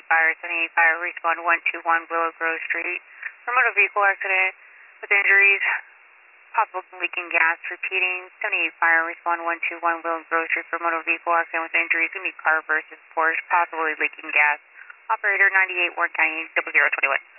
fire, 78 fire, respond 121 Willow Grove Street. For motor vehicle accident with injuries, possible leaking gas, repeating, 78 fire, respond 121 Willow Grove Street for motor vehicle accident with injuries, going to be car versus Porsche, possibly leaking gas. Operator 98 Warren County 0021.